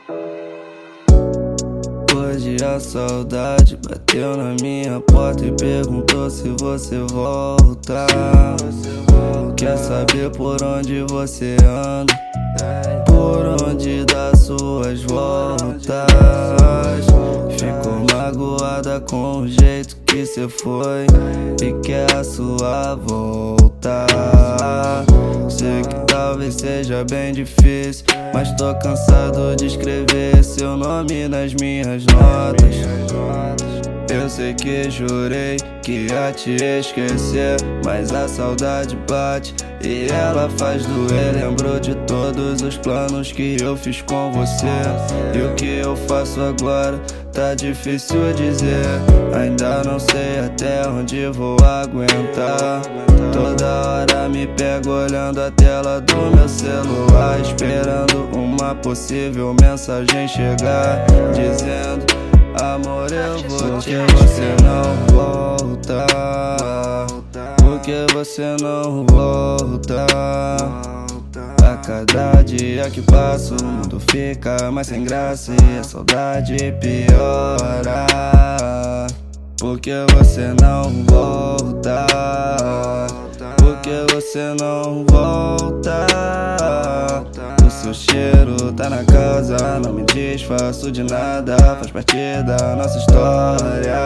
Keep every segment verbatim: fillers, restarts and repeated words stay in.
Hoje a saudade bateu na minha porta e perguntou se você volta. Quer saber por onde você anda, por onde dá suas voltas. Ficou magoada com o jeito que cê foi e quer a sua volta. Sei que talvez seja bem difícil, mas tô cansado de escrever seu nome nas minhas notas. Eu sei que jurei que ia te esquecer, mas a saudade bate e ela faz doer. Lembro de todos os planos que eu fiz com você, e o que eu faço agora tá difícil dizer. Ainda não sei até onde vou aguentar. Toda hora me pego olhando a tela do meu celular, esperando uma possível mensagem chegar, dizendo: amor, eu vou te esquecer. Por que você não volta? Por que você não volta? A cada dia que passa o mundo fica mais sem graça e a saudade piora. Por que você não volta? Por que você não volta? O seu cheiro tá na casa, não me desfaço de nada, faz parte da nossa história.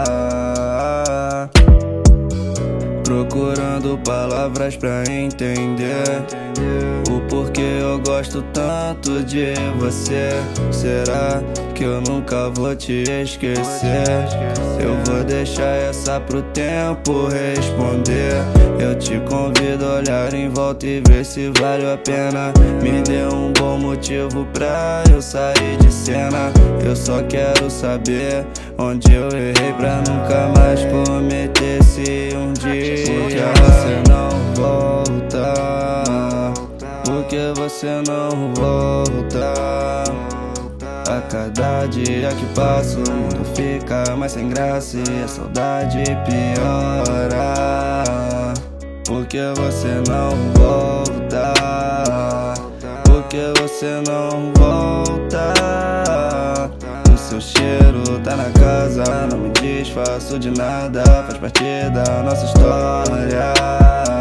Procurando palavras pra entender o porquê eu gosto tanto de você. Será que eu nunca vou te esquecer? Eu vou deixar essa pro tempo responder. Eu te convido a olhar em volta e ver se vale a pena. Me dê um bom motivo pra eu sair de cena. Eu só quero saber onde eu errei pra nunca mais cometer esse um dia. Por que você não volta? Por que você não volta? A cada dia que passa o mundo fica mais sem graça e a saudade piora. Por que você não volta? Por que você não volta? O seu cheiro tá na casa, não me desfaço de nada, faz parte da nossa história.